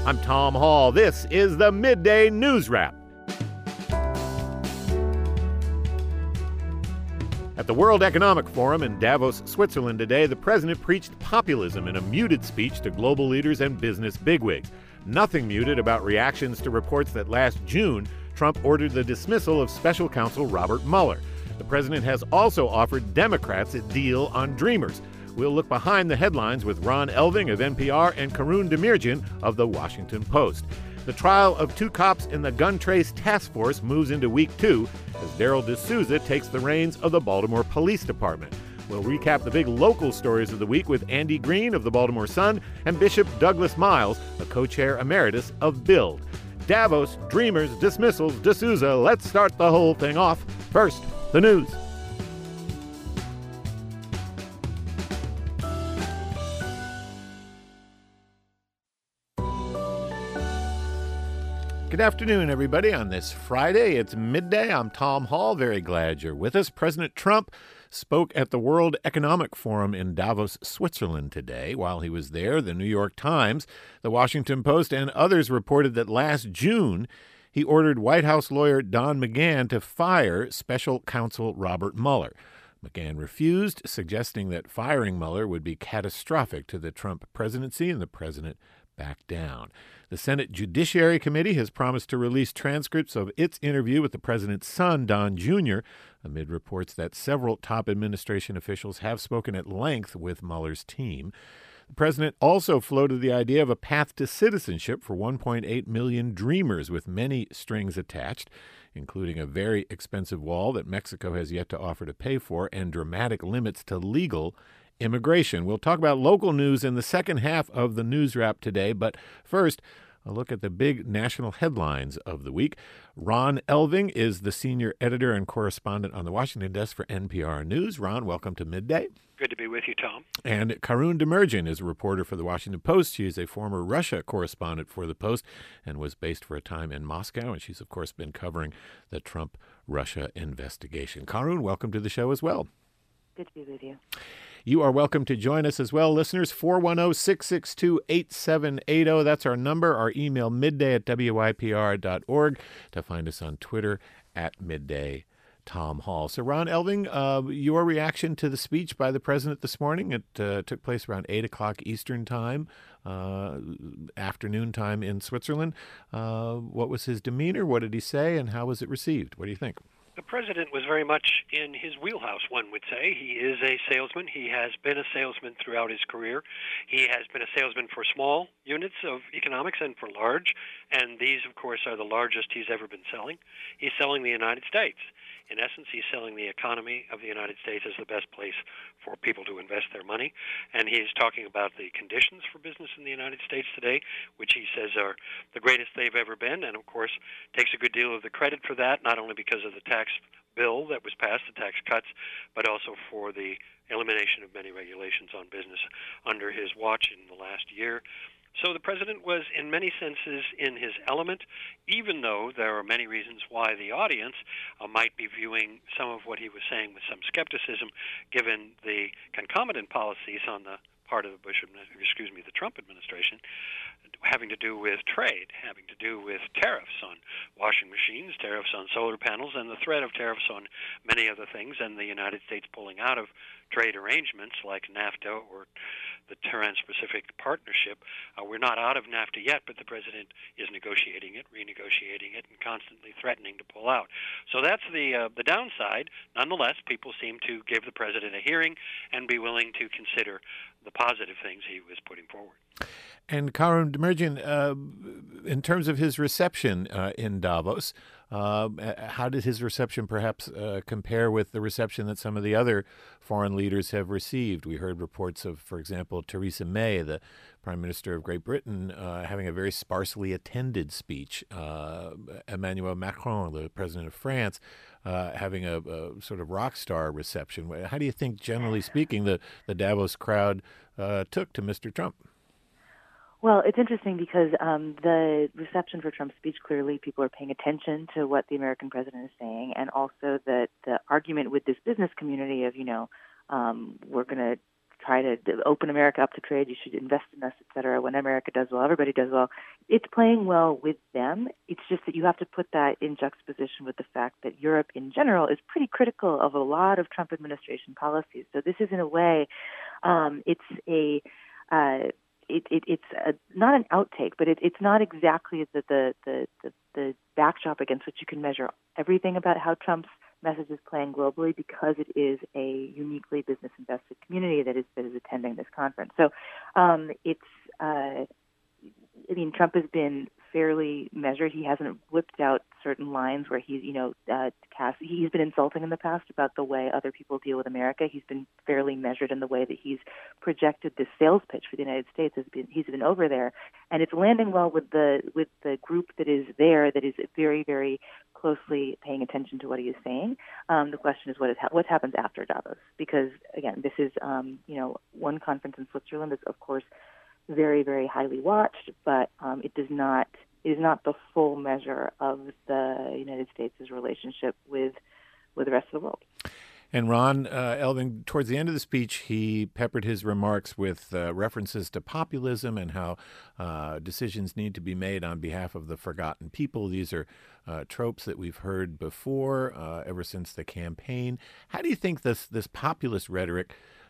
I'm Tom Hall. This is the Midday News Wrap. At the World Economic Forum in Davos, Switzerland today, the president preached populism in a muted speech to global leaders and business bigwigs. Nothing muted about reactions to reports that last June, Trump ordered the dismissal of special counsel Robert Mueller. The president has also offered Democrats a deal on Dreamers. We'll look behind the headlines with Ron Elving of NPR and Karun Demirjian of The Washington Post. The trial of two cops in the gun trace task force moves into week 2 as Daryl D'Souza takes the reins of the Baltimore Police Department. We'll recap the big local stories of the week with Andy Green of the Baltimore Sun and Bishop Douglas Miles, the co-chair emeritus of BUILD. Davos, Dreamers, dismissals, D'Souza. Let's start the whole thing off. First, the news. Good afternoon, everybody. On this Friday, it's midday. I'm Tom Hall. Very glad you're with us. President Trump spoke at the World Economic Forum in Davos, Switzerland today. While he was there, the New York Times, the Washington Post, and others reported that last June, he ordered White House lawyer Don McGahn to fire special counsel Robert Mueller. McGahn refused, suggesting that firing Mueller would be catastrophic to the Trump presidency, and the president backed down. The Senate Judiciary Committee has promised to release transcripts of its interview with the president's son, Don Jr., amid reports that several top administration officials have spoken at length with Mueller's team. The president also floated the idea of a path to citizenship for 1.8 million Dreamers with many strings attached, including a very expensive wall that Mexico has yet to offer to pay for and dramatic limits to legal immigration. We'll talk about local news in the second half of the news wrap today, but first, a look at the big national headlines of the week. Ron Elving is the senior editor and correspondent on the Washington desk for NPR News. Ron, welcome to Midday. Good to be with you, Tom. And Karun Demirjian is a reporter for the Washington Post. She is a former Russia correspondent for the Post and was based for a time in Moscow. And she's, of course, been covering the Trump-Russia investigation. Karun, welcome to the show as well. Good to be with you. You are welcome to join us as well, listeners. 410-662-8780. That's our number. Our email, midday@wypr.org, to find us on Twitter @midday. Tom Hall. So, Ron Elving, your reaction to the speech by the president this morning. It took place around 8 o'clock Eastern time, afternoon time in Switzerland. What was his demeanor? What did he say? And how was it received? What do you think? The president was very much in his wheelhouse, one would say. He is a salesman. He has been a salesman throughout his career. He has been a salesman for small units of economics and for large, and these, of course, are the largest he's ever been selling. He's selling the United States. In essence, he's selling the economy of the United States as the best place for people to invest their money. And he's talking about the conditions for business in the United States today, which he says are the greatest they've ever been, and, of course, takes a good deal of the credit for that, not only because of the tax bill that was passed, the tax cuts, but also for the elimination of many regulations on business under his watch in the last year. So the president was, in many senses, in his element, even though there are many reasons why the audience might be viewing some of what he was saying with some skepticism, given the concomitant policies on the part of the the Trump administration, having to do with trade, having to do with tariffs on washing machines, tariffs on solar panels, and the threat of tariffs on many other things, and the United States pulling out of trade arrangements like NAFTA or the Trans-Pacific Partnership. We're not out of NAFTA yet, but the president is negotiating it, renegotiating it, and constantly threatening to pull out. So that's the downside. Nonetheless, people seem to give the president a hearing and be willing to consider the positive things he was putting forward. And Karun Demirjian, in terms of his reception in Davos, how did his reception perhaps compare with the reception that some of the other foreign leaders have received? We heard reports of, for example, Theresa May, the Prime Minister of Great Britain, having a very sparsely attended speech. Emmanuel Macron, the President of France, having a sort of rock star reception. How do you think, generally speaking, the Davos crowd took to Mr. Trump? Well, it's interesting because the reception for Trump's speech, clearly people are paying attention to what the American president is saying, and also the argument with this business community of, we're going to try to open America up to trade. You should invest in us, et cetera. When America does well, everybody does well. It's playing well with them. It's just that you have to put that in juxtaposition with the fact that Europe in general is pretty critical of a lot of Trump administration policies. So this is, in a way, it's not an outtake, but it's not exactly the backdrop against which you can measure everything about how Trump's message is playing globally, because it is a uniquely business invested community that is attending this conference. So Trump has been fairly measured. He hasn't whipped out certain lines where he's he's been insulting in the past about the way other people deal with America. He's been fairly measured in the way that he's projected this sales pitch for the United States. He's been over there, and it's landing well with the group that is there, that is very, very closely paying attention to what he is saying. The question is what happens after Davos, because again, this is one conference in Switzerland is of course very, very highly watched, but it is not the full measure of the United States' relationship with the rest of the world. And Ron Elving, towards the end of the speech, he peppered his remarks with references to populism and how decisions need to be made on behalf of the forgotten people. These are tropes that we've heard before, ever since the campaign. How do you think this populist rhetoric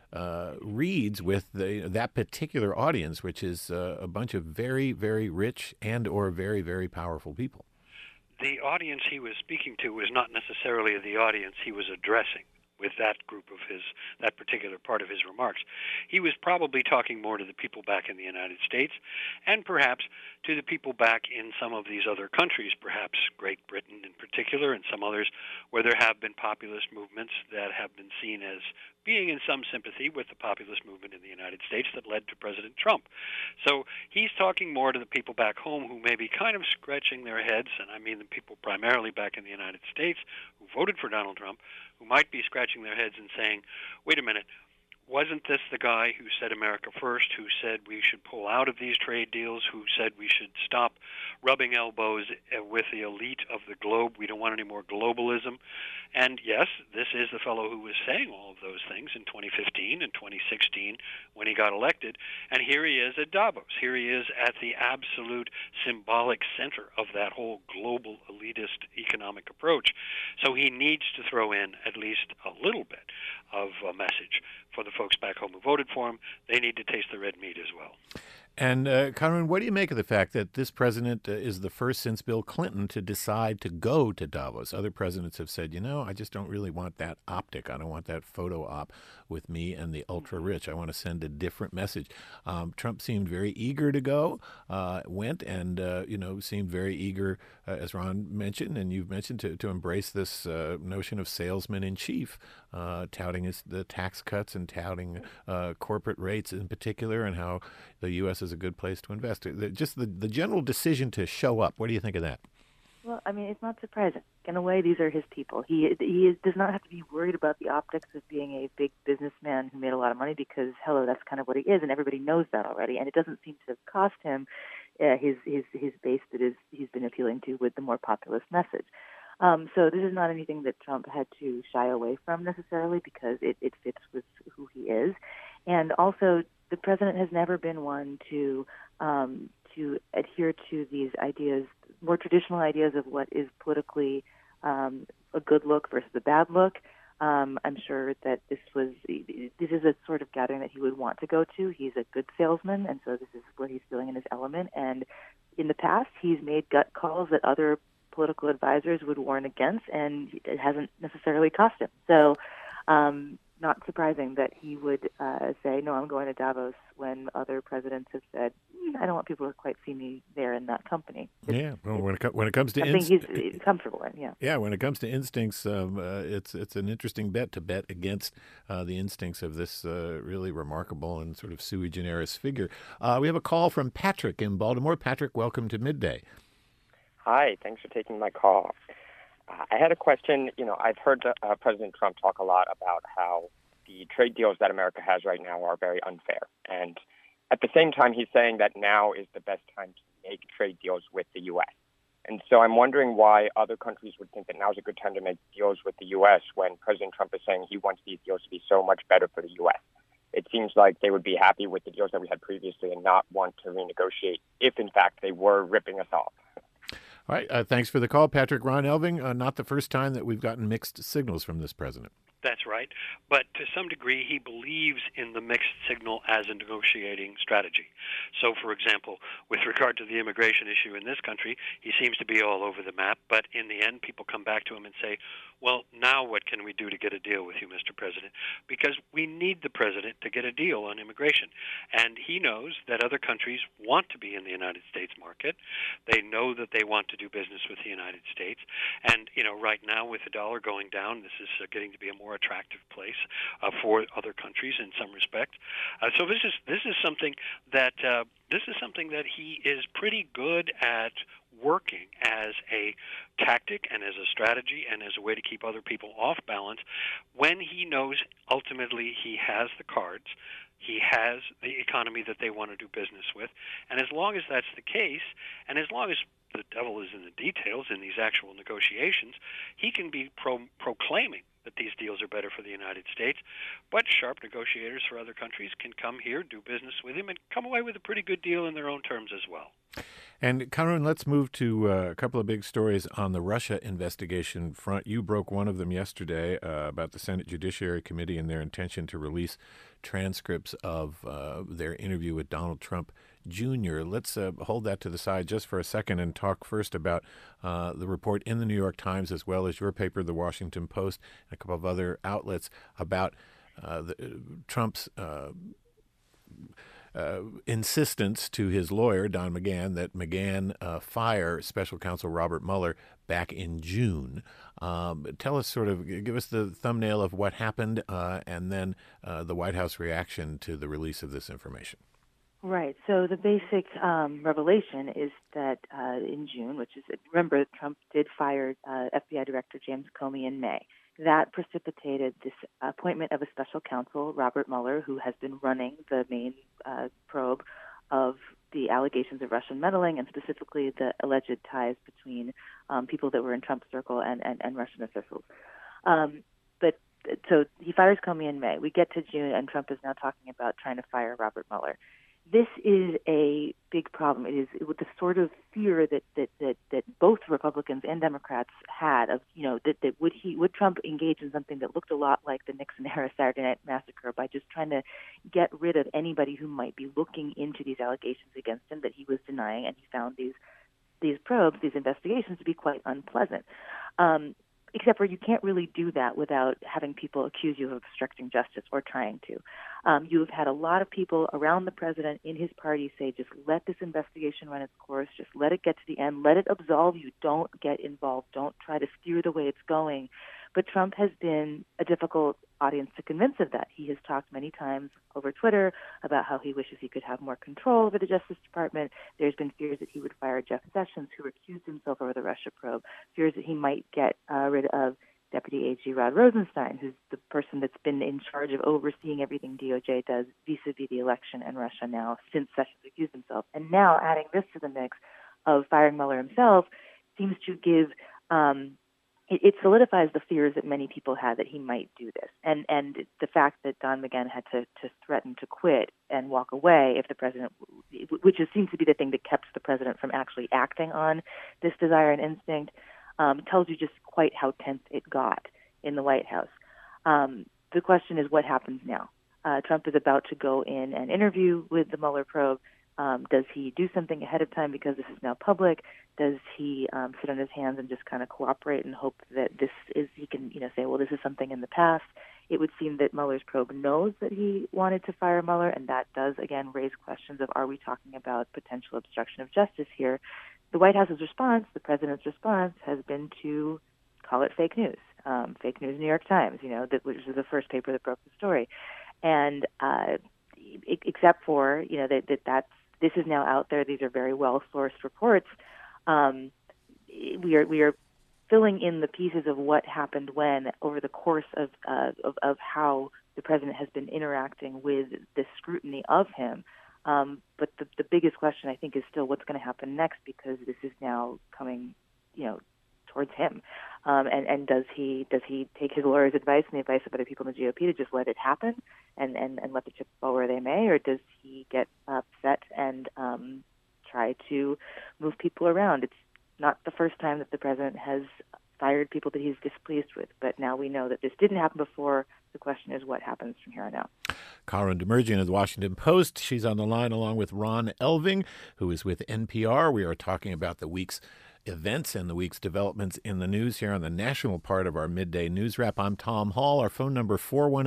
reads with that particular audience, which is a bunch of very, very rich and or very, very powerful people? The audience he was speaking to was not necessarily the audience he was addressing with that group of that particular part of his remarks. He was probably talking more to the people back in the United States, and perhaps to the people back in some of these other countries, perhaps Great Britain in particular, and some others where there have been populist movements that have been seen as being in some sympathy with the populist movement in the United States that led to President Trump. So he's talking more to the people back home who may be kind of scratching their heads, and I mean the people primarily back in the United States who voted for Donald Trump, who might be scratching their heads and saying, wait a minute, wasn't this the guy who said America first, who said we should pull out of these trade deals, who said we should stop rubbing elbows with the elite of the globe? We don't want any more globalism. And yes, this is the fellow who was saying all of those things in 2015 and 2016 when he got elected. And here he is at Davos. Here he is at the absolute symbolic center of that whole global elitist economic approach. So he needs to throw in at least a little bit of a message for the folks back home who voted for him. They need to taste the red meat as well. And Conran, what do you make of the fact that this president is the first since Bill Clinton to decide to go to Davos? Other presidents have said, I just don't really want that optic. I don't want that photo op with me and the ultra-rich. I want to send a different message. Trump seemed very eager to go, went and, seemed very eager, as Ron mentioned, and you've mentioned, to embrace this notion of salesman-in-chief, touting the tax cuts and touting corporate rates in particular, and how the U.S. is a good place to invest. Just the general decision to show up. What do you think of that? Well, I mean, it's not surprising. In a way, these are his people. He does not have to be worried about the optics of being a big businessman who made a lot of money, because, hello, that's kind of what he is, and everybody knows that already. And it doesn't seem to have cost him his base that he's been appealing to with the more populist message. So this is not anything that Trump had to shy away from necessarily, because it fits with who he is. And also, the president has never been one to adhere to these ideas, more traditional ideas of what is politically a good look versus a bad look. I'm sure that this is a sort of gathering that he would want to go to. He's a good salesman, and so this is where he's feeling in his element. And in the past, he's made gut calls that other political advisors would warn against, and it hasn't necessarily cost him. So not surprising that he would say, no, I'm going to Davos, when other presidents have said, I don't want people to quite see me there in that company. When it comes to instincts, he's comfortable in. Yeah, when it comes to instincts, it's an interesting bet against the instincts of this really remarkable and sort of sui generis figure. We have a call from Patrick in Baltimore. Patrick, welcome to Midday. Hi, thanks for taking my call. I had a question. I've heard President Trump talk a lot about how the trade deals that America has right now are very unfair. And at the same time, he's saying that now is the best time to make trade deals with the U.S. And so I'm wondering why other countries would think that now is a good time to make deals with the U.S. when President Trump is saying he wants these deals to be so much better for the U.S. it seems like they would be happy with the deals that we had previously and not want to renegotiate if, in fact, they were ripping us off. All right. Thanks for the call, Patrick. Ron Elving, not the first time that we've gotten mixed signals from this president. That's right. But to some degree, he believes in the mixed signal as a negotiating strategy. So, for example, with regard to the immigration issue in this country, he seems to be all over the map. But in the end, people come back to him and say, well, now what can we do to get a deal with you, Mr. President? Because we need the president to get a deal on immigration. And he knows that other countries want to be in the United States market. They know that they want to do business with the United States. And, right now with the dollar going down, this is getting to be a more attractive place for other countries in some respect. So this is something that he is pretty good at working as a tactic and as a strategy and as a way to keep other people off balance when he knows ultimately he has the cards, he has the economy that they want to do business with, and as long as that's the case, and as long as the devil is in the details in these actual negotiations, he can be proclaiming that these deals are better for the United States, but sharp negotiators for other countries can come here, do business with him, and come away with a pretty good deal in their own terms as well. And, Karun, let's move to a couple of big stories on the Russia investigation front. You broke one of them yesterday about the Senate Judiciary Committee and their intention to release transcripts of their interview with Donald Trump Jr. Let's hold that to the side just for a second and talk first about the report in the New York Times, as well as your paper, The Washington Post, and a couple of other outlets about Trump's insistence to his lawyer, Don McGahn, that McGahn fire Special Counsel Robert Mueller back in June. Tell us give us the thumbnail of what happened and then the White House reaction to the release of this information. Right. So the basic revelation is that in June, remember, Trump did fire FBI Director James Comey in May. That precipitated this appointment of a special counsel, Robert Mueller, who has been running the main probe of the allegations of Russian meddling and specifically the alleged ties between people that were in Trump's circle and Russian officials. So he fires Comey in May. We get to June, and Trump is now talking about trying to fire Robert Mueller. This is a big problem. It is with the sort of fear that both Republicans and Democrats had of, that would Trump engage in something that looked a lot like the Nixon-era Saturday Night Massacre by just trying to get rid of anybody who might be looking into these allegations against him that he was denying, and he found these probes, these investigations, to be quite unpleasant. Except for you can't really do that without having people accuse you of obstructing justice or trying to. You have had a lot of people around the president in his party say, just let this investigation run its course, just let it get to the end, let it absolve you, don't get involved, don't try to steer the way it's going. But Trump has been a difficult audience to convince of that. He has talked many times over Twitter about how he wishes he could have more control over the Justice Department. There's been fears that he would fire Jeff Sessions, who recused himself over the Russia probe, fears that he might get rid of Deputy AG Rod Rosenstein, who's the person that's been in charge of overseeing everything DOJ does vis-a-vis the election and Russia now since Sessions recused himself. And now adding this to the mix of firing Mueller himself seems to give it solidifies the fears that many people had that he might do this. And the fact that Don McGahn had to threaten to quit and walk away if the president, which seems to be the thing that kept the president from actually acting on this desire and instinct, tells you just quite how tense it got in the White House. The question is what happens now? Trump is about to go in and interview with the Mueller probe. Does he do something ahead of time because this is now public? Does he sit on his hands and just kind of cooperate and hope that he can say, well, this is something in the past? It would seem that Mueller's probe knows that he wanted to fire Mueller, and that does, again, raise questions of, are we talking about potential obstruction of justice here? The White House's response, the president's response, has been to call it fake news. Fake news, New York Times, which was the first paper that broke the story. And except for, this is now out there. These are very well-sourced reports. We are filling in the pieces of what happened when over the course of how the president has been interacting with this scrutiny of him. But the biggest question, I think, is still what's going to happen next, because this is now coming, towards him. And does he take his lawyer's advice and the advice of other people in the GOP to just let it happen and let the chips fall where they may, or does he get upset and try to move people around? It's not the first time that the president has fired people that he's displeased with, but now we know that this didn't happen before. The question is what happens from here on out. Karen Demerjian of the Washington Post. She's on the line along with Ron Elving, who is with NPR. We are talking about the week's events and the week's developments in the news here on the national part of our midday news wrap. I'm Tom Hall. Our phone number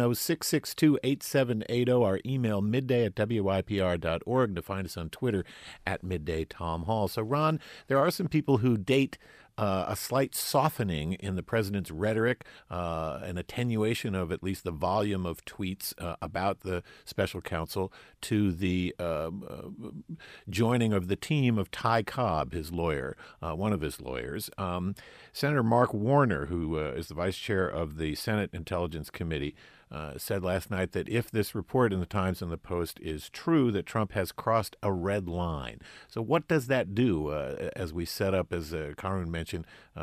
410-662-8780. Our email midday@wypr.org. To find us on Twitter @middaytomhall. So, Ron, there are some people who date a slight softening in the president's rhetoric, an attenuation of at least the volume of tweets about the special counsel to the joining of the team of Ty Cobb, his lawyer, one of his lawyers. Senator Mark Warner, who is the vice chair of the Senate Intelligence Committee, said last night that if this report in the Times and the Post is true, that Trump has crossed a red line. So what does that do as we set up, as Karun mentioned,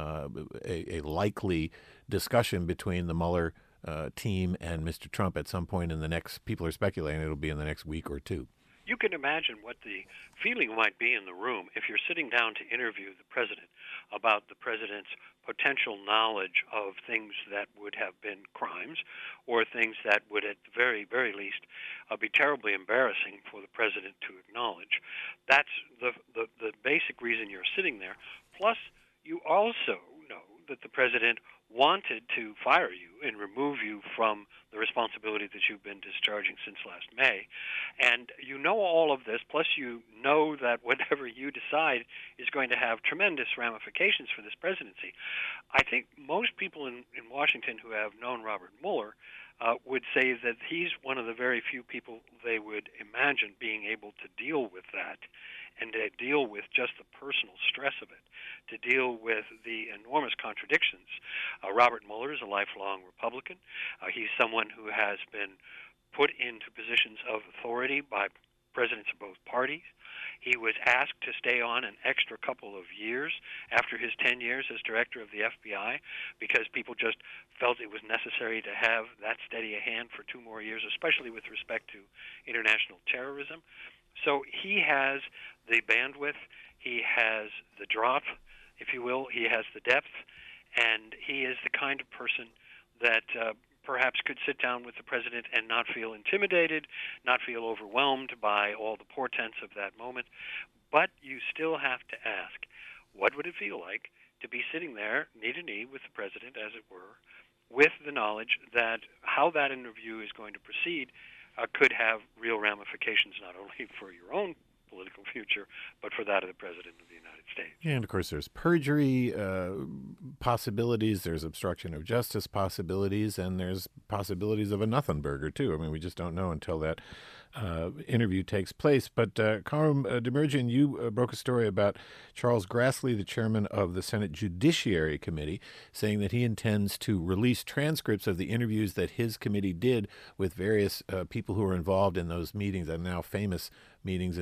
a likely discussion between the Mueller team and Mr. Trump at some point in the next, people are speculating it'll be in the next week or two? You can imagine what the feeling might be in the room if you're sitting down to interview the president about the president's potential knowledge of things that would have been crimes or things that would at the very, very least be terribly embarrassing for the president to acknowledge. That's the basic reason you're sitting there. Plus, you also know that the president wanted to fire you and remove you from the responsibility that you've been discharging since last May. And you know all of this, plus you know that whatever you decide is going to have tremendous ramifications for this presidency. I think most people in Washington who have known Robert Mueller would say that he's one of the very few people they would imagine being able to deal with that and to deal with just the personal stress of it, to deal with the enormous contradictions. Robert Mueller is a lifelong Republican. He's someone who has been put into positions of authority by presidents of both parties. He was asked to stay on an extra couple of years after his 10 years as director of the FBI because people just felt it was necessary to have that steady a hand for 2 more years, especially with respect to international terrorism. So he has the bandwidth, he has the drop, if you will, he has the depth, and he is the kind of person that perhaps could sit down with the president and not feel intimidated, not feel overwhelmed by all the portents of that moment. But you still have to ask, what would it feel like to be sitting there knee to knee with the president, as it were, with the knowledge that how that interview is going to proceed could have real ramifications not only for your own political future, but for that of the President of the United States. And, of course, there's perjury possibilities, there's obstruction of justice possibilities, and there's possibilities of a nothing burger, too. I mean, we just don't know until that interview takes place. But, Karen Demerjian, you broke a story about Charles Grassley, the chairman of the Senate Judiciary Committee, saying that he intends to release transcripts of the interviews that his committee did with various people who were involved in those meetings, and now famous meetings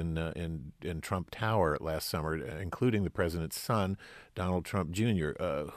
in Trump Tower last summer, including the president's son, Donald Trump Jr.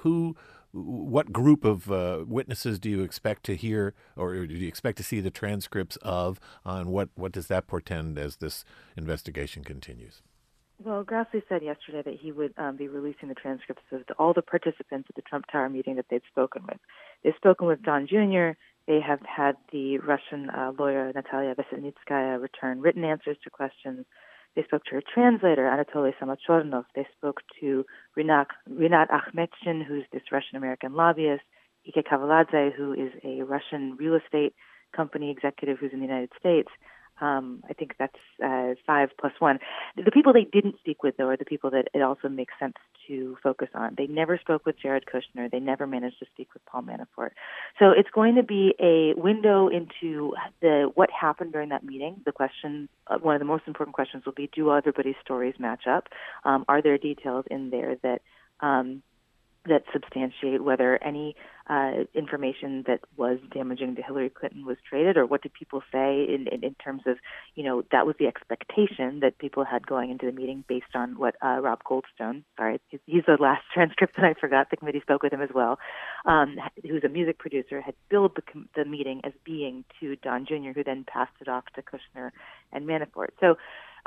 What group of witnesses do you expect to hear, or do you expect to see the transcripts of, on what does that portend as this investigation continues? Well, Grassley said yesterday that he would be releasing the transcripts of all the participants at the Trump Tower meeting that they'd spoken with. They've spoken with Don Jr., they have had the Russian lawyer Natalia Veselnitskaya return written answers to questions. They spoke to her translator, Anatoly Samachornov. They spoke to Rinat Akhmetshin, who's this Russian-American lobbyist, Ike Kavaladze, who is a Russian real estate company executive who's in the United States. I think that's 5 plus 1. The people they didn't speak with, though, are the people that it also makes sense to focus on. They never spoke with Jared Kushner. They never managed to speak with Paul Manafort. So it's going to be a window into what happened during that meeting. The question, one of the most important questions will be, do everybody's stories match up? Are there details in there that that substantiate whether any information that was damaging to Hillary Clinton was traded, or what did people say in terms of, that was the expectation that people had going into the meeting based on what Rob Goldstone, sorry, he's the last transcript that I forgot, the committee spoke with him as well, who's a music producer, had billed the meeting as being to Don Jr., who then passed it off to Kushner and Manafort. So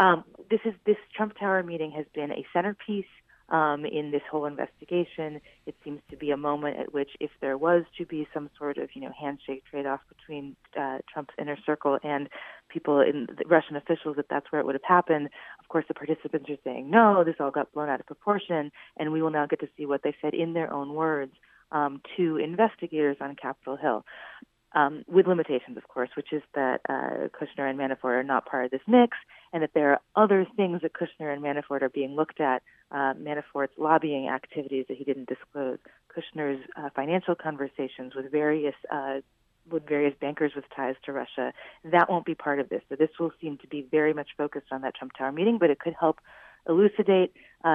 this Trump Tower meeting has been a centerpiece in this whole investigation. It seems to be a moment at which, if there was to be some sort of, handshake trade-off between Trump's inner circle and people in the Russian officials, that's where it would have happened. Of course, the participants are saying, no, this all got blown out of proportion, and we will now get to see what they said in their own words to investigators on Capitol Hill. With limitations, of course, which is that Kushner and Manafort are not part of this mix, and that there are other things that Kushner and Manafort are being looked at. Manafort's lobbying activities that he didn't disclose, Kushner's financial conversations with various bankers with ties to Russia. That won't be part of this. So this will seem to be very much focused on that Trump Tower meeting, but it could help elucidate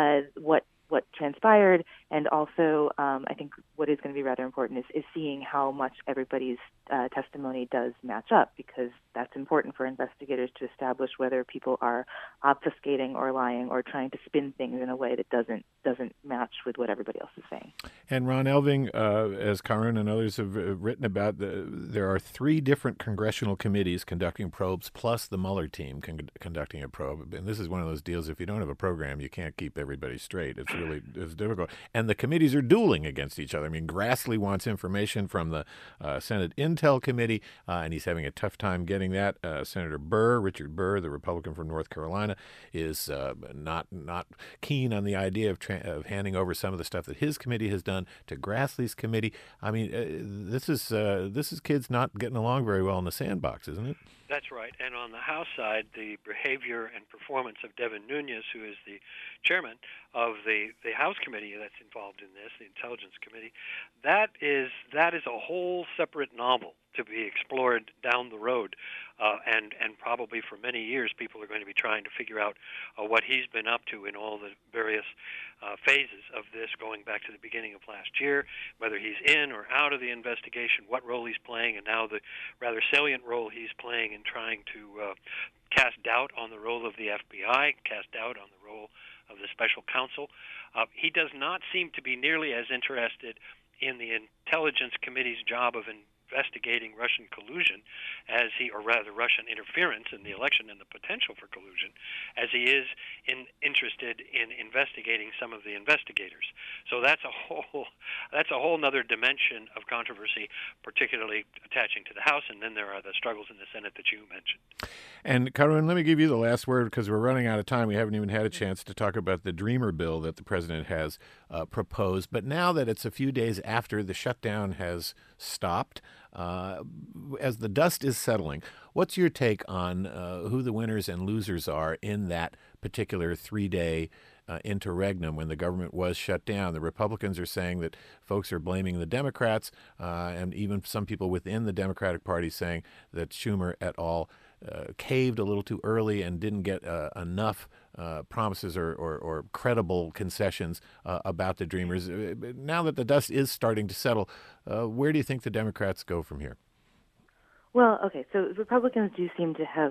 what transpired, and also I think what is going to be rather important is seeing how much everybody's testimony does match up, because that's important for investigators to establish whether people are obfuscating or lying or trying to spin things in a way that doesn't match with what everybody else is saying. And Ron Elving, as Karun and others have written about, there are 3 different congressional committees conducting probes, plus the Mueller team conducting a probe. And this is one of those deals, if you don't have a program, you can't keep everybody straight. It's difficult. And the committees are dueling against each other. I mean, Grassley wants information from the Senate Intel Committee, and he's having a tough time getting that. Senator Burr, Richard Burr, the Republican from North Carolina, is not keen on the idea of handing over some of the stuff that his committee has done to Grassley's committee. I mean, this is kids not getting along very well in the sandbox, isn't it? That's right. And on the House side, the behavior and performance of Devin Nunes, who is the chairman of the House committee that's involved in this, the Intelligence Committee, that is a whole separate novel to be explored down the road. And probably for many years, people are going to be trying to figure out what he's been up to in all the various phases of this, going back to the beginning of last year, whether he's in or out of the investigation, what role he's playing, and now the rather salient role he's playing in trying to cast doubt on the role of the FBI, cast doubt on the role of the special counsel. He does not seem to be nearly as interested in the Intelligence Committee's job of investigating Russian collusion or rather Russian interference in the election and the potential for collusion, as he is interested in investigating some of the investigators. So that's a whole other dimension of controversy, particularly attaching to the House, and then there are the struggles in the Senate that you mentioned. And Karun, let me give you the last word, because we're running out of time. We haven't even had a chance to talk about the Dreamer bill that the president has proposed. But now that it's a few days after the shutdown has stopped, as the dust is settling, what's your take on who the winners and losers are in that particular 3-day interregnum when the government was shut down? The Republicans are saying that folks are blaming the Democrats, and even some people within the Democratic Party saying that Schumer et al. Caved a little too early and didn't get enough promises or credible concessions about the Dreamers. Now that the dust is starting to settle, where do you think the Democrats go from here? Well, okay, so Republicans do seem to have,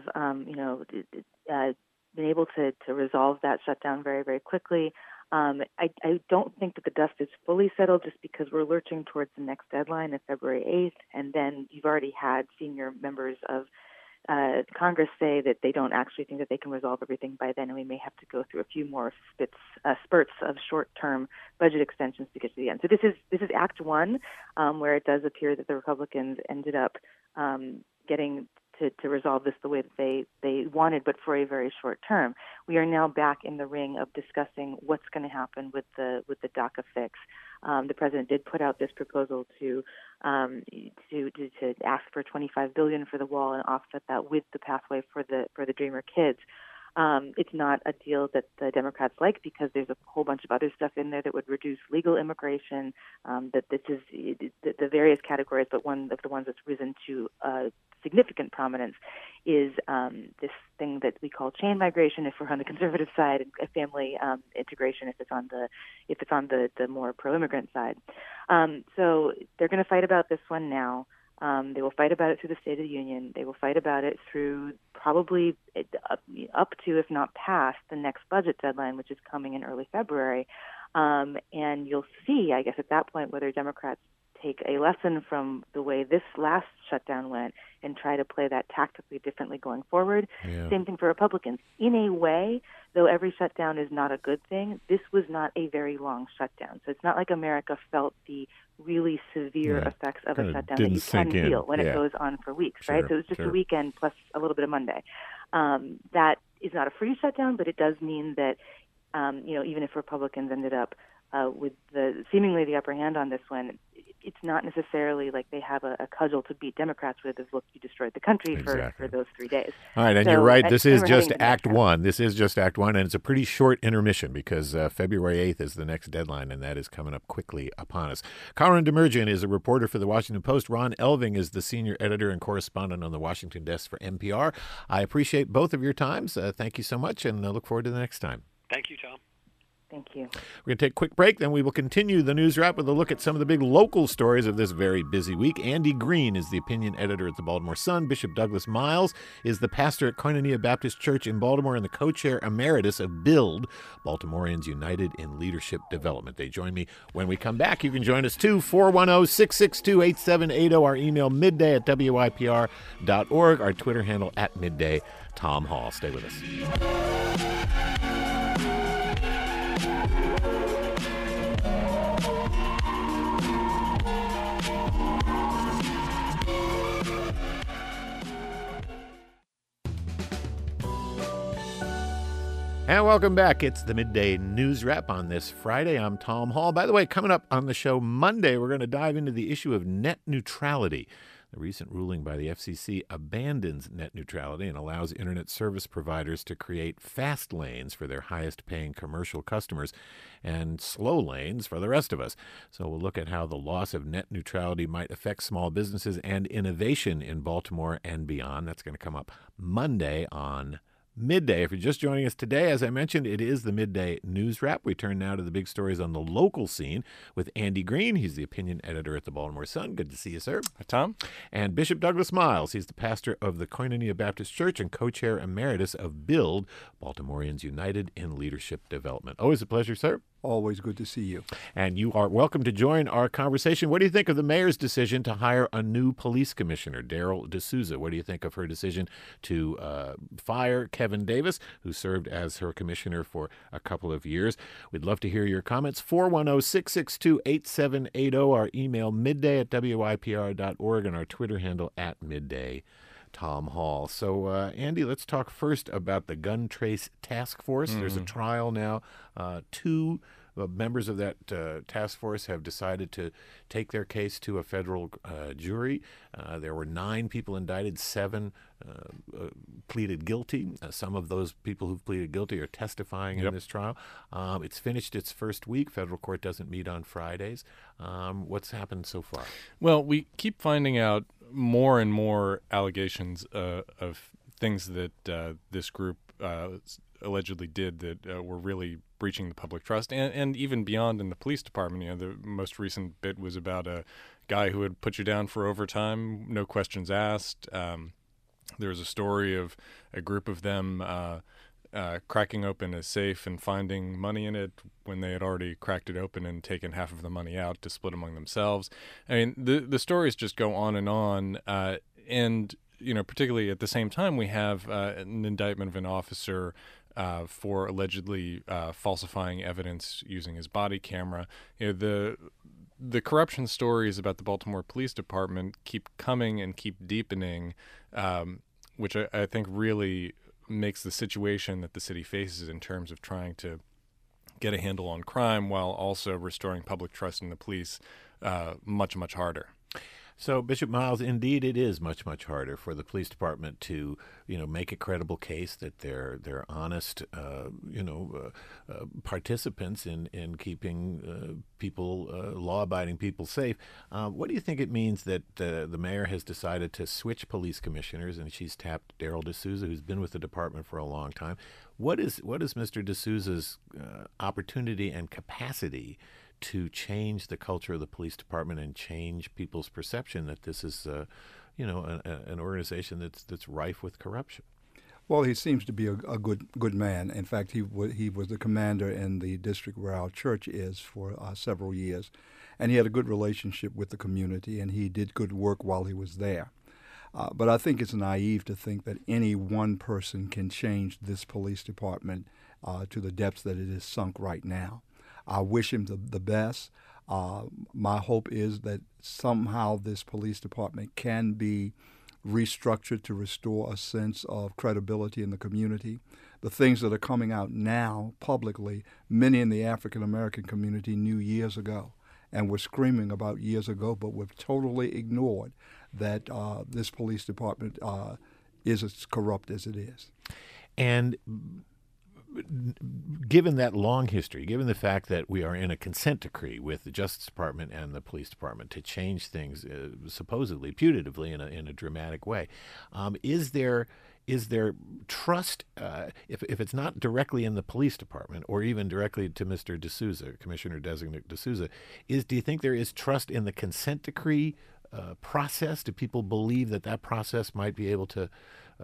been able to resolve that shutdown very, very quickly. I don't think that the dust is fully settled, just because we're lurching towards the next deadline of February 8th, and then you've already had senior members of Congress say that they don't actually think that they can resolve everything by then, and we may have to go through a few more spurts of short-term budget extensions to get to the end. So this is Act One, where it does appear that the Republicans ended up getting to resolve this the way that they wanted, but for a very short term. We are now back in the ring of discussing what's going to happen with the DACA fix. The president did put out this proposal to ask for $25 billion for the wall and offset that with the pathway for the Dreamer kids. It's not a deal that the Democrats like because there's a whole bunch of other stuff in there that would reduce legal immigration, that this is the various categories, but one of the ones that's risen to significant prominence is this thing that we call chain migration if we're on the conservative side, and family integration if it's on the more pro-immigrant side. So they're going to fight about this one now. They will fight about it through the State of the Union. They will fight about it through probably up to, if not past, the next budget deadline, which is coming in early February. And you'll see, I guess, at that point whether Democrats take a lesson from the way this last shutdown went and try to play that tactically differently going forward. Yeah. Same thing for Republicans. In a way, though every shutdown is not a good thing, this was not a very long shutdown. So it's not like America felt the really severe effects of a shutdown that you can feel when it goes on for weeks, right? So it was just a weekend plus a little bit of Monday. That is not a free shutdown, but it does mean that, even if Republicans ended up with seemingly the upper hand on this one, it's not necessarily like they have a cudgel to beat Democrats with of, look, you destroyed the country for those 3 days. All right, and you're right. This is just Act 1. This is just Act 1, and it's a pretty short intermission because February 8th is the next deadline, and that is coming up quickly upon us. Karin Demirjian is a reporter for The Washington Post. Ron Elving is the senior editor and correspondent on the Washington desk for NPR. I appreciate both of your times. Thank you so much, and I look forward to the next time. Thank you, Tom. Thank you. We're going to take a quick break, then we will continue the news wrap with a look at some of the big local stories of this very busy week. Andy Green is the opinion editor at the Baltimore Sun. Bishop Douglas Miles is the pastor at Koinonia Baptist Church in Baltimore and the co-chair emeritus of BUILD, Baltimoreans United in Leadership Development. They join me when we come back. You can join us too, 410-662-8780. Our email midday@WYPR.org. Our Twitter handle @midday. Tom Hall. Stay with us. And welcome back. It's the Midday News Wrap on this Friday. I'm Tom Hall. By the way, coming up on the show Monday, we're going to dive into the issue of net neutrality. The recent ruling by the FCC abandons net neutrality and allows internet service providers to create fast lanes for their highest-paying commercial customers and slow lanes for the rest of us. So we'll look at how the loss of net neutrality might affect small businesses and innovation in Baltimore and beyond. That's going to come up Monday on Midday. If you're just joining us today, as I mentioned, it is the Midday News Wrap. We turn now to the big stories on the local scene with Andy Green. He's the opinion editor at the Baltimore Sun. Good to see you, sir. Hi, Tom. And Bishop Douglas Miles. He's the pastor of the Koinonia Baptist Church and co-chair emeritus of BUILD, Baltimoreans United in Leadership Development. Always a pleasure, sir. Always good to see you. And you are welcome to join our conversation. What do you think of the mayor's decision to hire a new police commissioner, Daryl D'Souza? What do you think of her decision to fire Kevin Davis, who served as her commissioner for a couple of years? We'd love to hear your comments. 410-662-8780. Our email midday@WYPR.org and our Twitter handle @midday. Tom Hall. So, Andy, let's talk first about the Gun Trace Task Force. There's a trial now. Two members of that task force have decided to take their case to a federal jury. There were 9 people indicted, 7 pleaded guilty. Some of those people who've pleaded guilty are testifying in this trial. It's finished its first week. Federal court doesn't meet on Fridays. What's happened so far? Well, we keep finding out more and more allegations of things that this group allegedly did that were really breaching the public trust, and even beyond in the police department. You know, the most recent bit was about a guy who had put you down for overtime, no questions asked. There was a story of a group of them cracking open a safe and finding money in it when they had already cracked it open and taken half of the money out to split among themselves. I mean, the stories just go on, and you know, particularly at the same time, we have an indictment of an officer for allegedly falsifying evidence using his body camera. You know, the corruption stories about the Baltimore Police Department keep coming and keep deepening, which I think really makes the situation that the city faces in terms of trying to get a handle on crime while also restoring public trust in the police much, much harder. So, Bishop Miles, indeed, it is much, much harder for the police department to, make a credible case that they're honest, participants in keeping people, law-abiding people safe. What do you think it means that the mayor has decided to switch police commissioners, and she's tapped Daryl D'Souza, who's been with the department for a long time? What is Mr. D'Souza's opportunity and capacity to change the culture of the police department and change people's perception that this is, an organization that's rife with corruption? Well, he seems to be a good man. In fact, he was the commander in the district where our church is for several years, and he had a good relationship with the community, and he did good work while he was there. But I think it's naive to think that any one person can change this police department to the depths that it is sunk right now. I wish him the best. My hope is that somehow this police department can be restructured to restore a sense of credibility in the community. The things that are coming out now publicly, many in the African American community knew years ago and were screaming about years ago, but we've totally ignored that this police department is as corrupt as it is. And given that long history, given the fact that we are in a consent decree with the Justice Department and the Police Department to change things supposedly, putatively, in a dramatic way, is there trust, if it's not directly in the Police Department or even directly to Mr. D'Souza, Commissioner-designate D'Souza, do you think there is trust in the consent decree process? Do people believe that process might be able to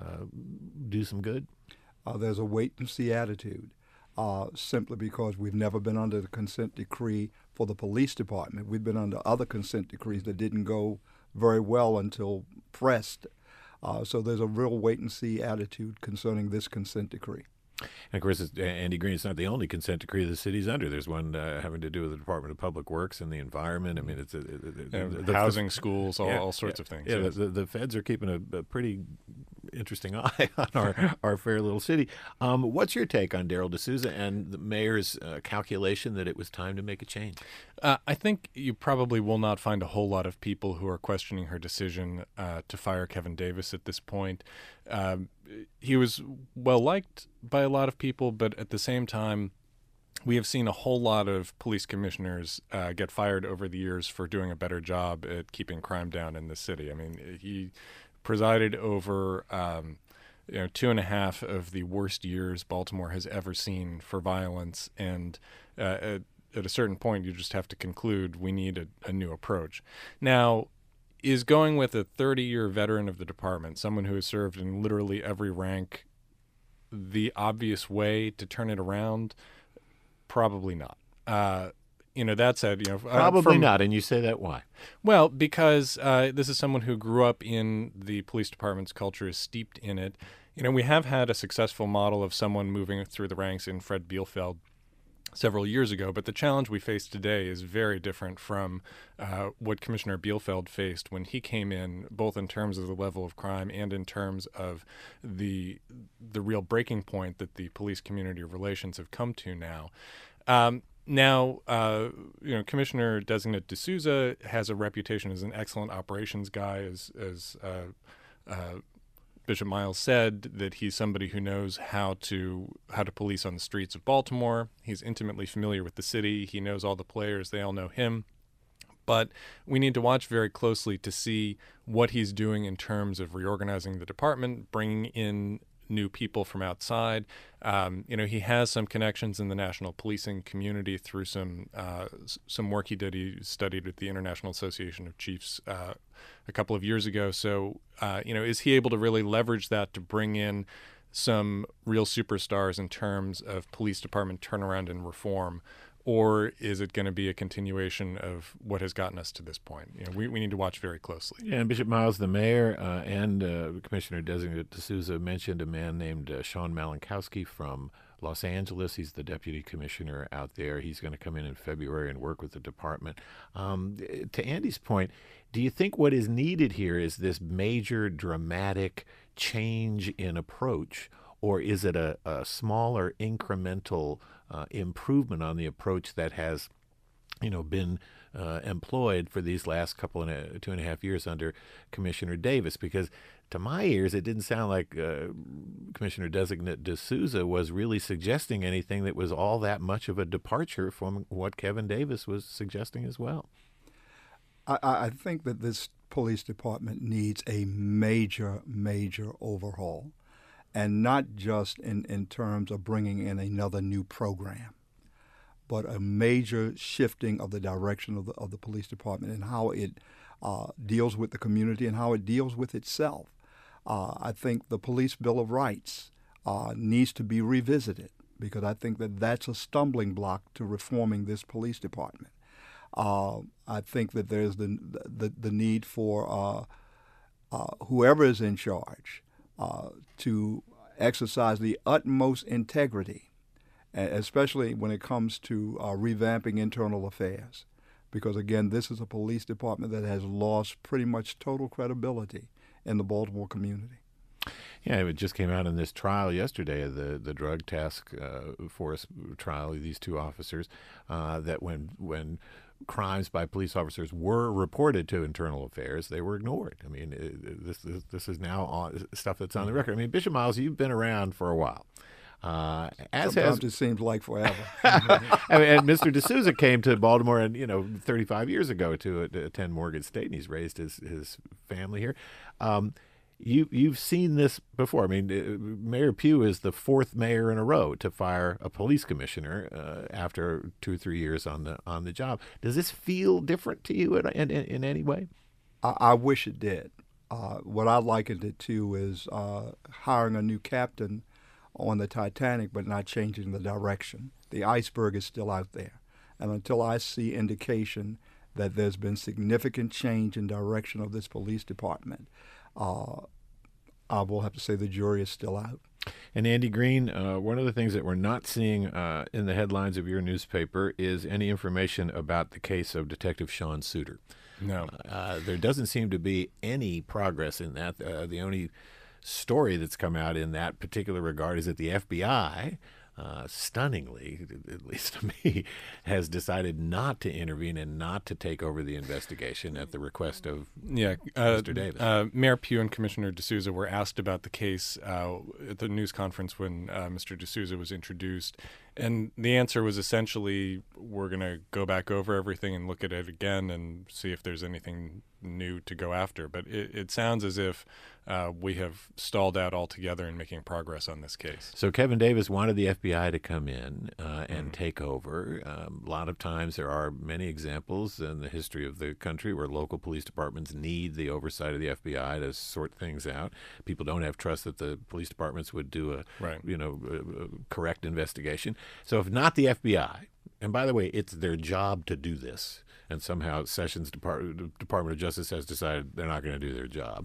do some good? There's a wait-and-see attitude, simply because we've never been under the consent decree for the police department. We've been under other consent decrees that didn't go very well until pressed. So there's a real wait-and-see attitude concerning this consent decree. And of course, Andy Green, it's not the only consent decree the city's under. There's one having to do with the Department of Public Works and the environment. I mean, it's the housing, schools, all sorts of things. Yeah, the feds are keeping a pretty interesting eye on our fair little city. What's your take on Daryl D'Souza and the mayor's calculation that it was time to make a change? I think you probably will not find a whole lot of people who are questioning her decision to fire Kevin Davis at this point. He was well-liked by a lot of people, but at the same time, we have seen a whole lot of police commissioners get fired over the years for doing a better job at keeping crime down in the city. I mean, he presided over 2.5 of the worst years Baltimore has ever seen for violence, and at a certain point, you just have to conclude we need a new approach. Now, is going with a 30-year veteran of the department, someone who has served in literally every rank, the obvious way to turn it around? Probably not. That said, probably not. And you say that why? Well, because this is someone who grew up in the police department's culture, is steeped in it. We have had a successful model of someone moving through the ranks in Fred Bielfeld several years ago, but the challenge we face today is very different from what Commissioner Bielfeld faced when he came in, both in terms of the level of crime and in terms of the real breaking point that the police-community relations have come to now. Commissioner-designate D'Souza has a reputation as an excellent operations guy, as Bishop Miles said, that he's somebody who knows how to police on the streets of Baltimore. He's intimately familiar with the city. He knows all the players. They all know him. But we need to watch very closely to see what he's doing in terms of reorganizing the department, bringing in new people from outside. He has some connections in the national policing community through some work he did. He studied at the International Association of Chiefs a couple of years ago. So, is he able to really leverage that to bring in some real superstars in terms of police department turnaround and reform? Or is it going to be a continuation of what has gotten us to this point? We need to watch very closely. Yeah, and Bishop Miles, the mayor and Commissioner-designate D'Souza mentioned a man named Sean Malinkowski from Los Angeles. He's the deputy commissioner out there. He's going to come in February and work with the department. To Andy's point, do you think what is needed here is this major dramatic change in approach, or is it a smaller incremental improvement on the approach that has been employed for these last 2.5 years under Commissioner Davis, because to my ears, it didn't sound like Commissioner-designate D'Souza was really suggesting anything that was all that much of a departure from what Kevin Davis was suggesting as well. I think that this police department needs a major, major overhaul, and not just in terms of bringing in another new program, but a major shifting of the direction of the police department and how it deals with the community and how it deals with itself. I think the Police Bill of Rights needs to be revisited, because I think that that's a stumbling block to reforming this police department. I think that there's the need for whoever is in charge to exercise the utmost integrity, especially when it comes to revamping internal affairs. Because, again, this is a police department that has lost pretty much total credibility in the Baltimore community. Yeah, it just came out in this trial yesterday, the drug task force trial of these two officers, that when crimes by police officers were reported to internal affairs, they were ignored. I mean, this is now stuff that's on the record. I mean, Bishop Miles, you've been around for a while. Sometimes it seems like forever. And Mr. D'Souza came to Baltimore, 35 years ago to attend Morgan State, and he's raised his family here. You've seen this before. I mean, Mayor Pugh is the fourth mayor in a row to fire a police commissioner after 2 or 3 years on the job. Does this feel different to you in any way? I wish it did. What I likened it to is hiring a new captain on the Titanic, but not changing the direction. The iceberg is still out there. And until I see indication that there's been significant change in direction of this police department, I will have to say the jury is still out. And Andy Green, one of the things that we're not seeing in the headlines of your newspaper is any information about the case of Detective Sean Suiter. No. There doesn't seem to be any progress in that. The only story that's come out in that particular regard is that the FBI, stunningly, at least to me, has decided not to intervene and not to take over the investigation at the request of Mr. Davis. Mayor Pugh and Commissioner D'Souza were asked about the case at the news conference when Mr. D'Souza was introduced, and the answer was essentially, we're going to go back over everything and look at it again and see if there's anything new to go after. But it sounds as if we have stalled out altogether in making progress on this case. So Kevin Davis wanted the FBI to come in and take over. A lot of times there are many examples in the history of the country where local police departments need the oversight of the FBI to sort things out. People don't have trust that the police departments would do a correct investigation. So if not the FBI, and by the way, it's their job to do this, and somehow Sessions Department of Justice has decided they're not going to do their job.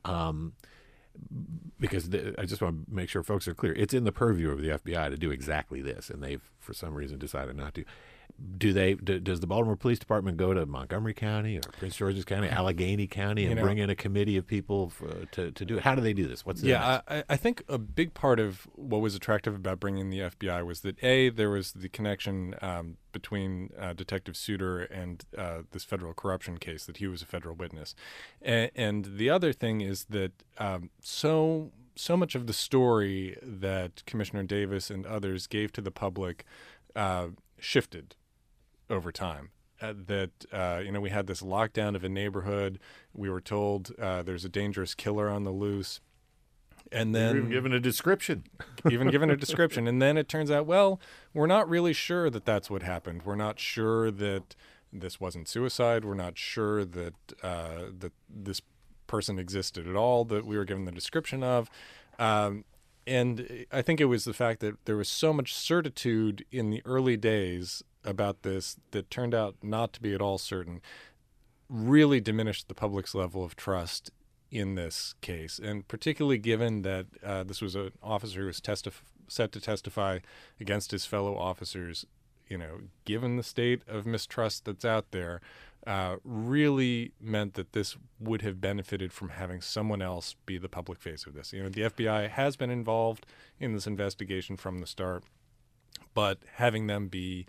Because I just want to make sure folks are clear. It's in the purview of the FBI to do exactly this, and they've, for some reason, decided not to. Does the Baltimore Police Department go to Montgomery County or Prince George's County, Allegheny County, and bring in a committee of people to do it? How do they do this? What's I think a big part of what was attractive about bringing the FBI was that, A, there was the connection between Detective Suiter and this federal corruption case, that he was a federal witness. And the other thing is that so much of the story that Commissioner Davis and others gave to the public shifted over time. We had this lockdown of a neighborhood. We were told there's a dangerous killer on the loose. And then even given a description. And then it turns out, well, we're not really sure that that's what happened. We're not sure that this wasn't suicide. We're not sure that that this person existed at all that we were given the description of. And I think it was the fact that there was so much certitude in the early days about this that turned out not to be at all certain, really diminished the public's level of trust in this case. And particularly given that this was an officer who was set to testify against his fellow officers, given the state of mistrust that's out there, really meant that this would have benefited from having someone else be the public face of this. The FBI has been involved in this investigation from the start, but having them be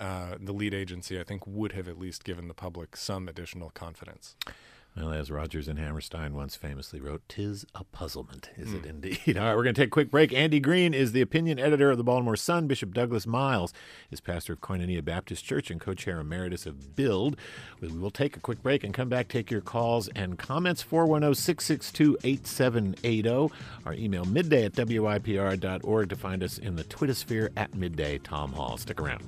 the lead agency, I think, would have at least given the public some additional confidence. Well, as Rodgers and Hammerstein once famously wrote, "'Tis a puzzlement, is it indeed?" All right, we're going to take a quick break. Andy Green is the opinion editor of the Baltimore Sun. Bishop Douglas Miles is pastor of Koinonia Baptist Church and co-chair emeritus of BUILD. We will take a quick break and come back, take your calls and comments, 410-662-8780. Our email, midday@wypr.org, to find us in the Twittersphere at Midday Tom Hall. Stick around.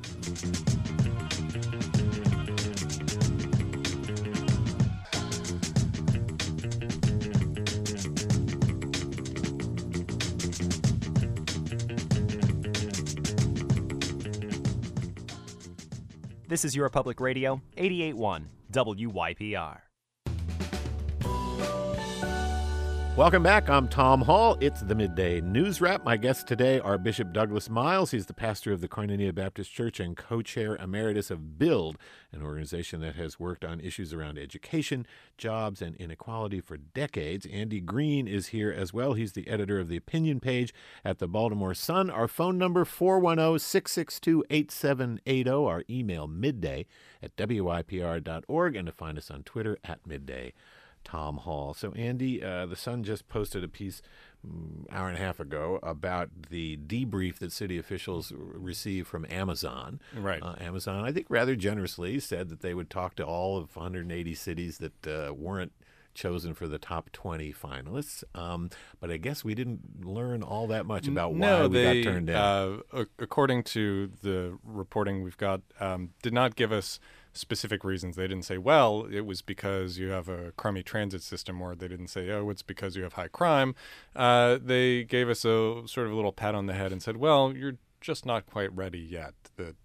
This is Your Public Radio, 88.1 WYPR. Welcome back. I'm Tom Hall. It's the Midday News Wrap. My guests today are Bishop Douglas Miles. He's the pastor of the Koinonia Baptist Church and co-chair emeritus of BUILD, an organization that has worked on issues around education, jobs, and inequality for decades. Andy Green is here as well. He's the editor of the opinion page at the Baltimore Sun. Our phone number, 410-662-8780. Our email, midday@wypr.org, and to find us on Twitter at Midday Tom Hall. So, Andy, the Sun just posted a piece hour and a half ago about the debrief that city officials received from Amazon. Right. Amazon, I think, rather generously said that they would talk to all of 180 cities that weren't chosen for the top 20 finalists. But I guess we didn't learn all that much about why we got turned down. According to the reporting we've got, did not give us specific reasons. They didn't say, well, it was because you have a crummy transit system, or they didn't say, oh, it's because you have high crime. They gave us a sort of a little pat on the head and said, well, you're just not quite ready yet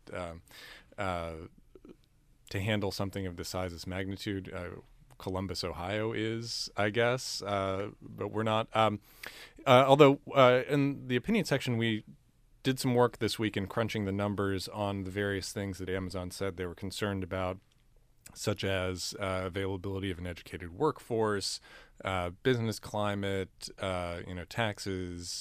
to handle something of the size, this magnitude. Columbus, Ohio is, I guess, but we're not. Although in the opinion section, we did some work this week in crunching the numbers on the various things that Amazon said they were concerned about, such as availability of an educated workforce, business climate, taxes,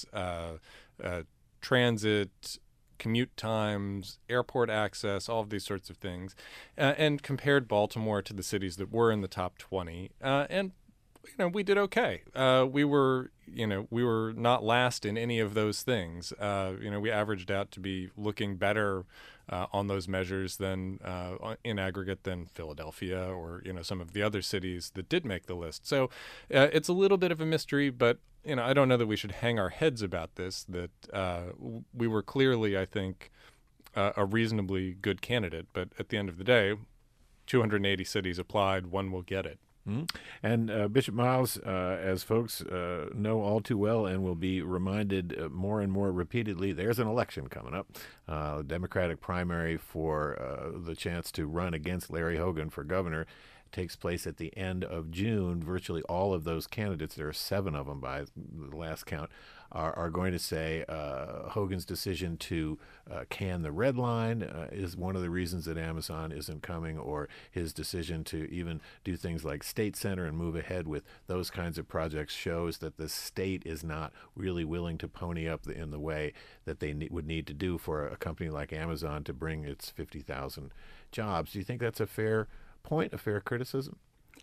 transit, commute times, airport access, all of these sorts of things, and compared Baltimore to the cities that were in the top 20. And we did okay. We were not last in any of those things. We averaged out to be looking better on those measures than in aggregate than Philadelphia or some of the other cities that did make the list. So it's a little bit of a mystery, but I don't know that we should hang our heads about this. That we were clearly, I think, a reasonably good candidate. But at the end of the day, 280 cities applied. One will get it. Mm-hmm. And Bishop Miles, as folks know all too well and will be reminded more and more repeatedly, there's an election coming up, a Democratic primary for the chance to run against Larry Hogan for governor. Takes place at the end of June. Virtually all of those candidates, there are 7 of them by the last count, are going to say Hogan's decision to can the Red Line is one of the reasons that Amazon isn't coming, or his decision to even do things like State Center and move ahead with those kinds of projects shows that the state is not really willing to pony up in the way that they would need to do for a company like Amazon to bring its 50,000 jobs. Do you think that's a fair point, a fair criticism?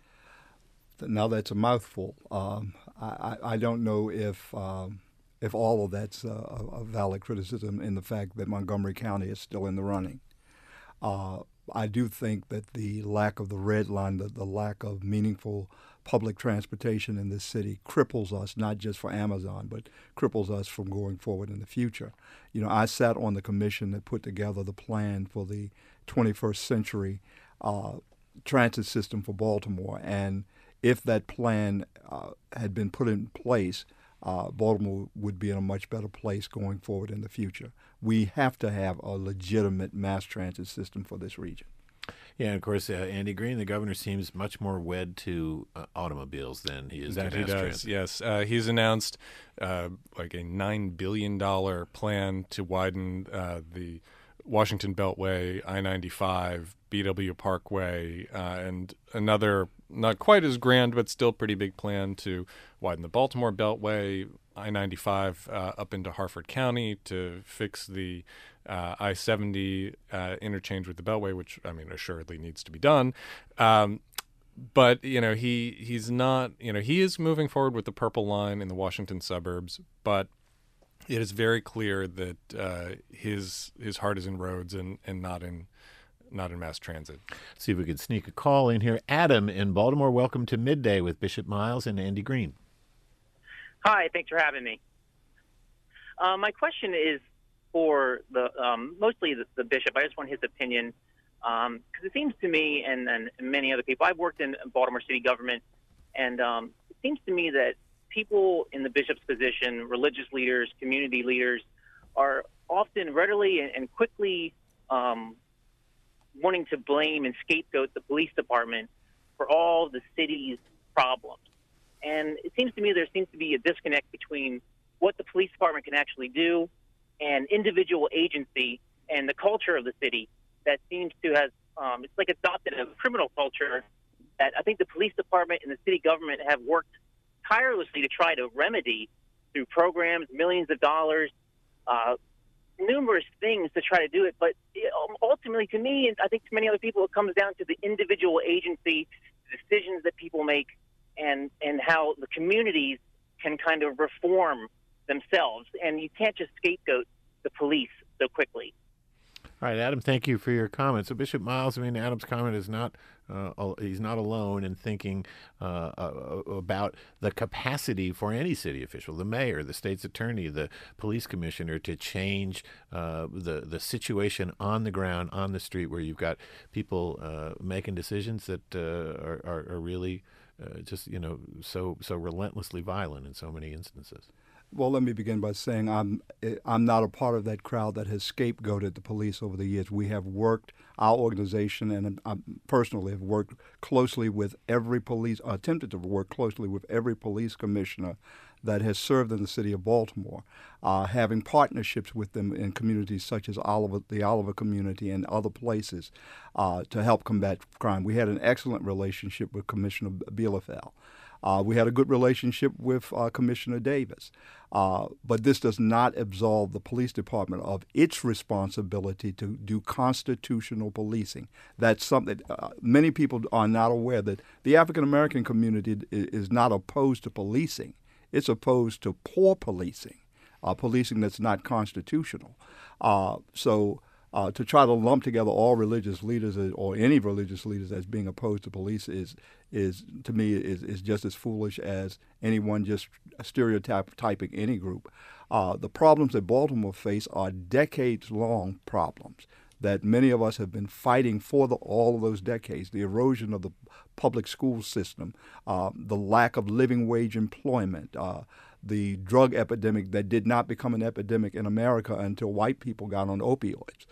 Now that's a mouthful. I don't know if all of that's a valid criticism in the fact that Montgomery County is still in the running. I do think that the lack of the Red Line, the lack of meaningful public transportation in this city cripples us, not just for Amazon, but cripples us from going forward in the future. I sat on the commission that put together the plan for the 21st century transit system for Baltimore, and if that plan had been put in place, Baltimore would be in a much better place going forward in the future. We have to have a legitimate mass transit system for this region. Yeah, and of course, Andy Green, the governor, seems much more wed to automobiles than he is to mass transit. Yes. He's announced like a $9 billion plan to widen the Washington Beltway, I-95, BW Parkway, and another not quite as grand, but still pretty big plan to widen the Baltimore Beltway, I-95 up into Harford County, to fix the I-70 interchange with the Beltway, which, I mean, assuredly needs to be done. But, he's not, he is moving forward with the Purple Line in the Washington suburbs, but it is very clear that his heart is in roads and not in mass transit. See if we could sneak a call in here. Adam in Baltimore, welcome to Midday with Bishop Miles and Andy Green. Hi, thanks for having me. My question is for the mostly the bishop. I just want his opinion because it seems to me and many other people, I've worked in Baltimore city government, and it seems to me that people in the bishop's position, religious leaders, community leaders, are often readily and quickly wanting to blame and scapegoat the police department for all the city's problems. And it seems to me there seems to be a disconnect between what the police department can actually do and individual agency and the culture of the city that seems to have, it's like adopted a criminal culture that I think the police department and the city government have worked tirelessly to try to remedy through programs, millions of dollars, numerous things to try to do it. But ultimately, to me, and I think to many other people, it comes down to the individual agency, the decisions that people make, and how the communities can kind of reform themselves. And you can't just scapegoat the police so quickly. All right, Adam, thank you for your comment. So, Bishop Miles, I mean, Adam's comment is not, he's not alone in thinking about the capacity for any city official, the mayor, the state's attorney, the police commissioner, to change the situation on the ground, on the street, where you've got people making decisions that are really just, so relentlessly violent in so many instances. Well, let me begin by saying I'm not a part of that crowd that has scapegoated the police over the years. We have worked, our organization and I personally have worked closely with every police, attempted to work closely with every police commissioner that has served in the city of Baltimore, having partnerships with them in communities such as the Oliver community and other places to help combat crime. We had an excellent relationship with Commissioner Bielefeld. We had a good relationship with Commissioner Davis. But this does not absolve the police department of its responsibility to do constitutional policing. That's something many people are not aware, that the African-American community is not opposed to policing. It's opposed to poor policing, policing that's not constitutional. So to try to lump together all religious leaders or any religious leaders as being opposed to police is to me is just as foolish as anyone just stereotyping any group. The problems that Baltimore face are decades-long problems that many of us have been fighting for all of those decades. The erosion of the public school system, the lack of living wage employment, the drug epidemic that did not become an epidemic in America until white people got on opioids.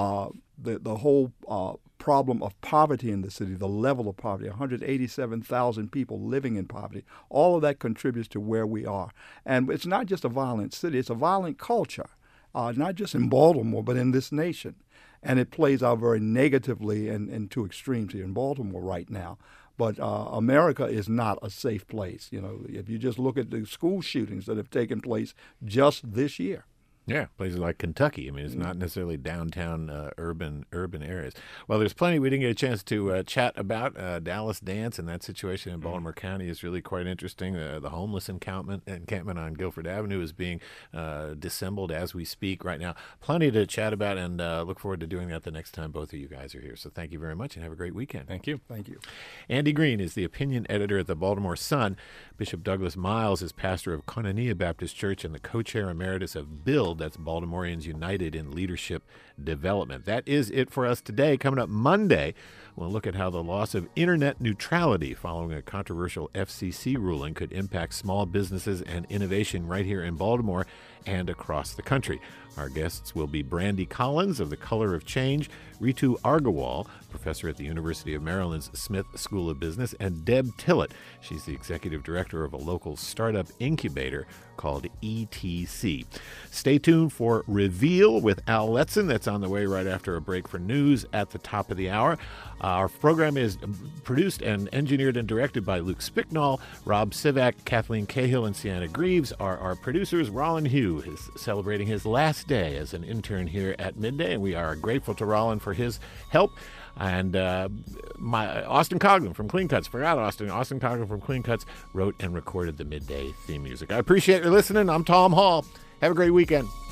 The whole problem of poverty in the city, the level of poverty, 187,000 people living in poverty, all of that contributes to where we are. And it's not just a violent city, it's a violent culture, not just in Baltimore, but in this nation. And it plays out very negatively and to extremes here in Baltimore right now. But America is not a safe place. If you just look at the school shootings that have taken place just this year. Yeah, places like Kentucky. I mean, it's not necessarily downtown urban areas. Well, there's plenty we didn't get a chance to chat about. Dallas Dance and that situation in Baltimore County is really quite interesting. The homeless encampment on Guilford Avenue is being dissembled as we speak right now. Plenty to chat about, and look forward to doing that the next time both of you guys are here. So thank you very much, and have a great weekend. Thank you. Thank you. Andy Green is the opinion editor at the Baltimore Sun. Bishop Douglas Miles is pastor of Koinonia Baptist Church and the co-chair emeritus of BUILD. That's Baltimoreans United in Leadership Development. That is it for us today. Coming up Monday, we'll look at how the loss of internet neutrality following a controversial FCC ruling could impact small businesses and innovation right here in Baltimore and across the country. Our guests will be Brandy Collins of The Color of Change, Ritu Argawal professor at the University of Maryland's Smith School of Business, and Deb Tillett. She's the executive director of a local startup incubator called ETC. Stay tuned for Reveal with Al Letson. That's on the way right after a break for news at the top of the hour. Our program is produced and engineered and directed by Luke Spicknall. Rob Sivak, Kathleen Cahill, and Sienna Greaves are our producers. Rollin Hugh is celebrating his last day as an intern here at Midday, and we are grateful to Rollin for his help. And Austin Coughlin from Clean Cuts, Austin Coughlin from Clean Cuts wrote and recorded the Midday theme music. I appreciate your listening. I'm Tom Hall. Have a great weekend.